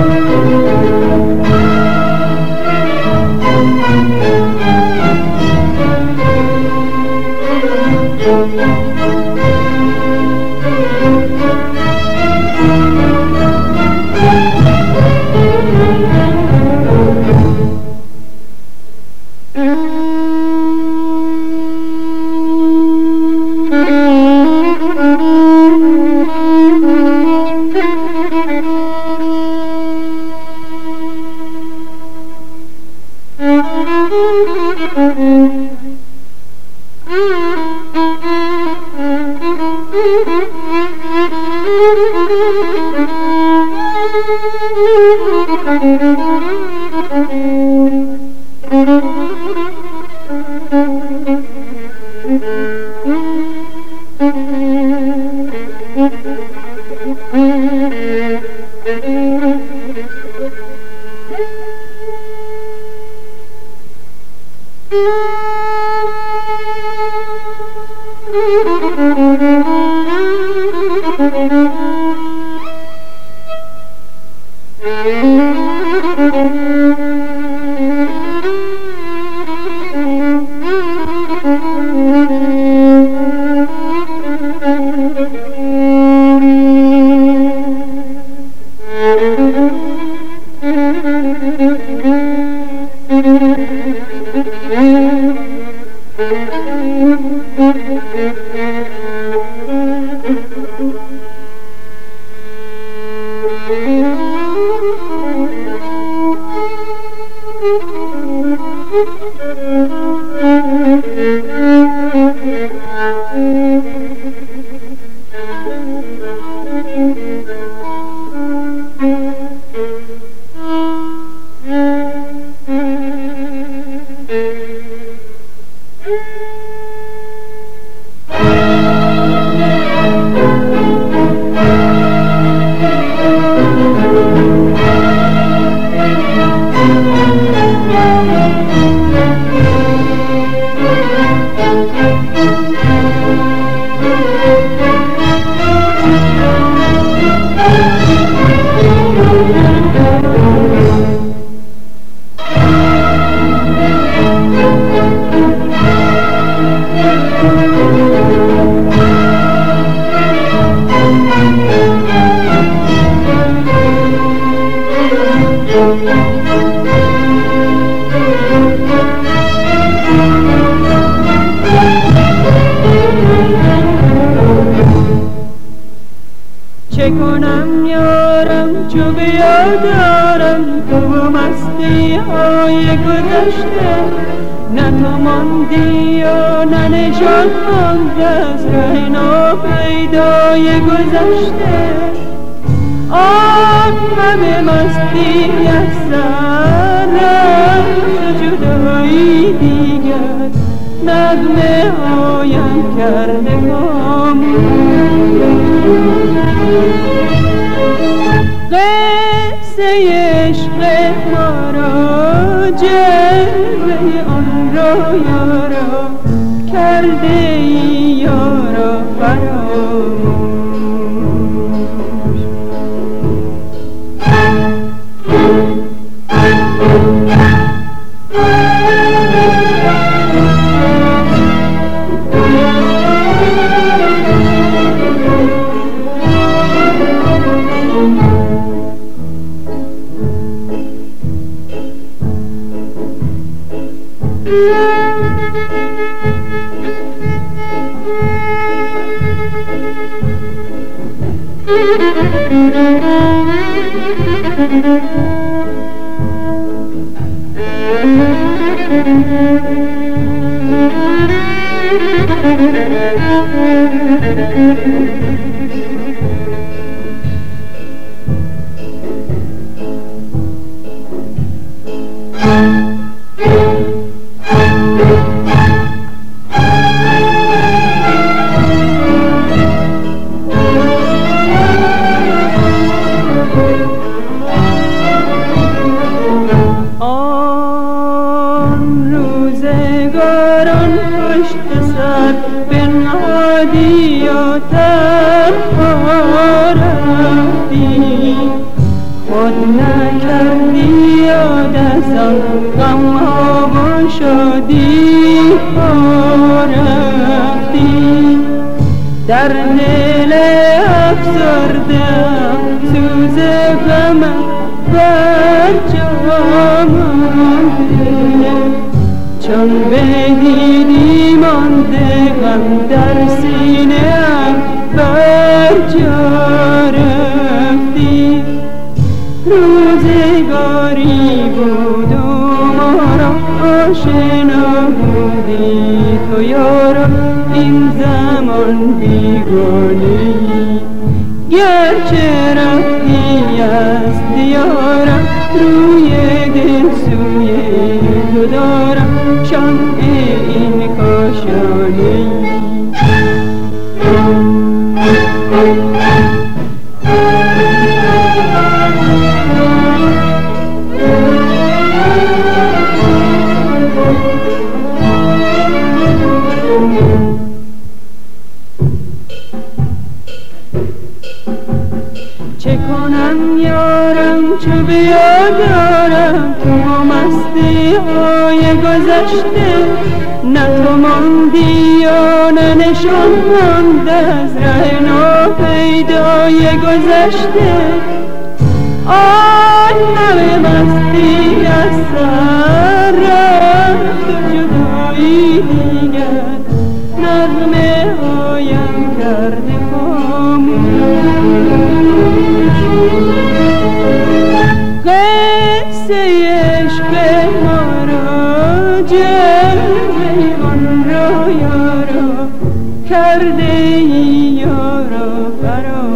چه کنم یارم چو به یاد آرم تو مستی های گذشته، نه تو ماندی و نه نشان مانده از ره ناپیدای گذشته. آن همه مستی از سر رفت، جدایی دیگر نغمه هایم کرده خاموش. قصه عشق ما را جلوه آن را یارا کرده ای یارا فراموش. خود نکردی یاد از آن غم‌ها و شادی‌ها رفتی. در دل افسرده‌ام سوز غمت بر جا مانده، چون بدیدی مانده غم در سینه‌ام بر جا رفتی. روزگاری بود و ما را آشنا بودی تو یارا، این زمان بیگانه‌ای. گرچه رفتی از دیارم روی دل سوی تو دارم شمع این کاشانه‌ای. چه کنم یارم چو بیادارم تو مستی های گذشته، نه تو ماندی و نه نشان ماند از ره ناپیدای گذشته. آن همه مستی از سر رفت و جدایی دیگر نغمه هایم کرده خاموش. قصه عشق ما را جلوه آن را یارا کرده ای یارا فراموش.